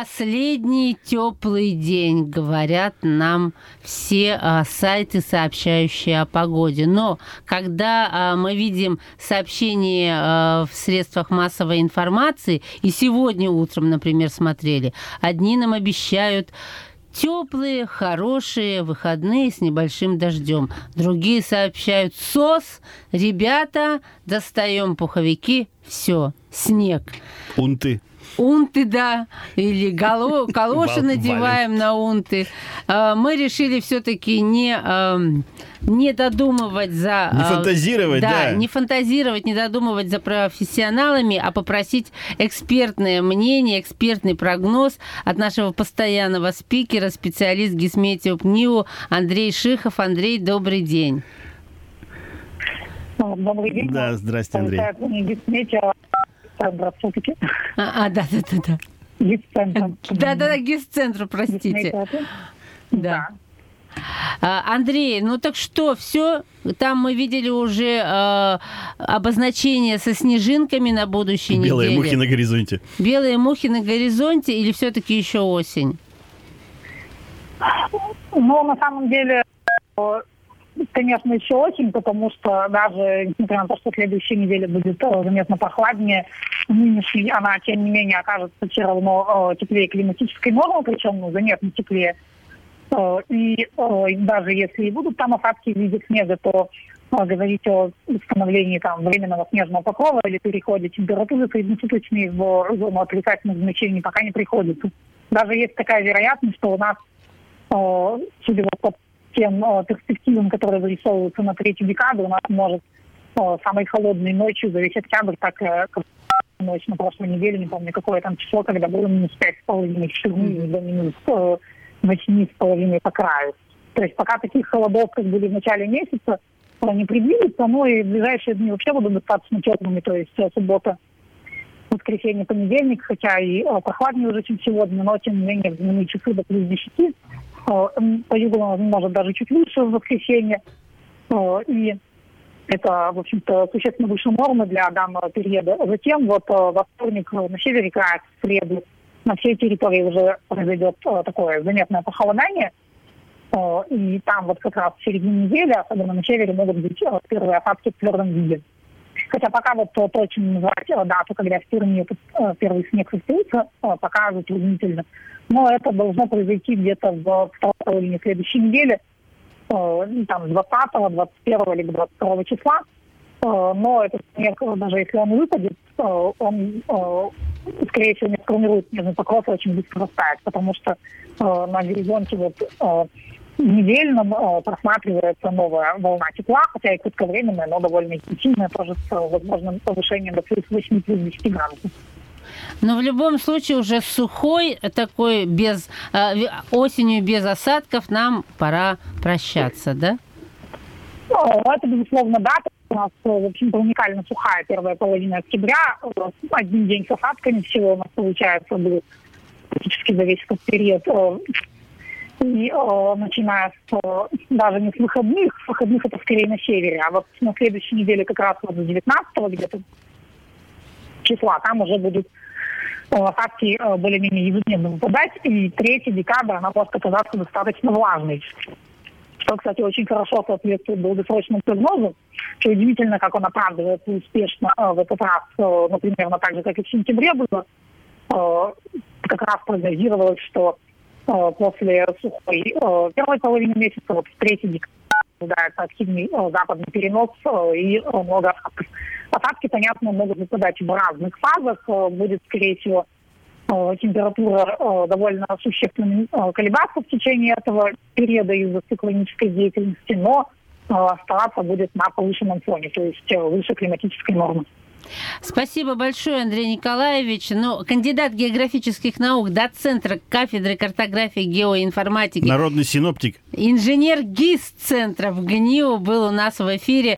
Последний теплый день, говорят нам все сайты, сообщающие о погоде. Но когда мы видим сообщения в средствах массовой информации, и сегодня утром, например, смотрели, одни нам обещают теплые, хорошие выходные с небольшим дождем. Другие сообщают: СОС, ребята, достаем пуховики, все, снег. Унты, да, или калоши надеваем на унты. Мы решили все-таки не додумывать за... Не фантазировать, да. Не фантазировать, не додумывать за профессионалами, а попросить экспертное мнение, экспертный прогноз от нашего постоянного спикера, специалист Гисметеоп-НИУ Андрей Шихов. Андрей, добрый день. Добрый день. Да, здрасте, Андрей. Здравствуйте. Да. ГИС-центр. Да, ГИС-центру, простите. Да. Андрей, ну так что, все? Там мы видели уже обозначение со снежинками на будущей неделе. Белые мухи на горизонте. Белые мухи на горизонте или все-таки еще осень? Ну, на самом деле, конечно, еще осень, потому что даже, несмотря на то, что следующая неделя будет заметно прохладнее, нынешней она, тем не менее, окажется все равно теплее климатической нормы, причем заметно теплее. И даже если и будут там осадки в виде снега, то говорить о установлении там временного снежного покрова или переходе температуры среднесуточной в зону отрицательных значений пока не приходится. Даже есть такая вероятность, что у нас, судя по тем перспективам, которые вырисовываются на третью декаду, у нас может самой холодной ночью за весь октябрь, так как ночь на прошлой неделе, не помню, какое там число, когда было минус 5,5 в Штырме, до минус 8,5 по краю. То есть пока таких холодов, как были в начале месяца, не предвидится, но и в ближайшие дни вообще будут достаточно теплыми, то есть суббота, воскресенье, понедельник, хотя и прохладнее уже, чем сегодня, но тем не менее в дневные часы до плюс 10. По югу, может, даже чуть выше в воскресенье. И это, в общем-то, существенно выше нормы для данного периода. Затем вот во вторник на севере края, в среду, на всей территории уже произойдет такое заметное похолодание. И там вот как раз в середине недели, особенно на севере, могут быть первые осадки в твердом виде. Хотя пока вот точно называть дату, когда впервые первый снег состоится, пока затруднительно. Но это должно произойти где-то в второй половине следующей недели, там 20, 21 или 22 числа. Но этот снег, даже если он выпадет, он, скорее всего, не сформирует снежный покров и очень быстро растает, потому что на горизонте вот недельном просматривается новая волна тепла, хотя и кратковременная, но довольно интенсивная, тоже с возможным повышением до плюс 8, плюс 10 градусов. Но в любом случае уже сухой такой, осенью без осадков, нам пора прощаться, да? Это, безусловно, да. У нас, в общем-то, уникально сухая первая половина октября. Один день с осадками всего у нас получается был практически за весь этот период. И начиная даже не с выходных это скорее на севере, а вот на следующей неделе как раз вот с 19-го где-то числа там уже будут осадки более-менее ежедневно выпадать, и 3 декабря она может оказаться достаточно влажной. Что, кстати, очень хорошо соответствует долгосрочному прогнозу. Что удивительно, как он оправдывается успешно в этот раз, примерно так же, как и в сентябре было. Как раз прогнозировалось, что после сухой первой половины месяца, вот в 3 декабря, ожидается активный западный перенос и много осадков. Осадки, понятно, могут выпадать в разных фазах. Будет, скорее всего, температура довольно существенно колебаться в течение этого периода из-за циклонической деятельности, но оставаться будет на повышенном фоне, то есть выше климатической нормы. Спасибо большое, Андрей Николаевич. Кандидат географических наук, доцент кафедры картографии и геоинформатики. Народный синоптик. Инженер ГИС-центра в ГНИУ был у нас в эфире.